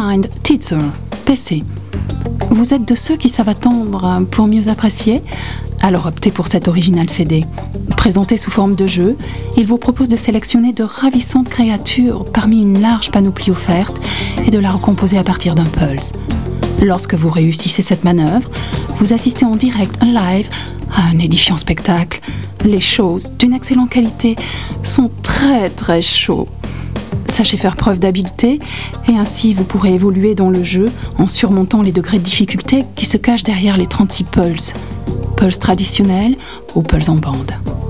Mind Teacher, PC. Vous êtes de ceux qui savent attendre pour mieux apprécier? Alors optez pour cet original CD. Présenté sous forme de jeu, il vous propose de sélectionner de ravissantes créatures parmi une large panoplie offerte et de la recomposer à partir d'un pulse. Lorsque vous réussissez cette manœuvre, vous assistez en direct, live, à un édifiant spectacle. Les choses, d'une excellente qualité, sont très très chauds. Sachez faire preuve d'habileté et ainsi vous pourrez évoluer dans le jeu en surmontant les degrés de difficulté qui se cachent derrière les 36 pulses. Pulse traditionnels ou pulse en bande.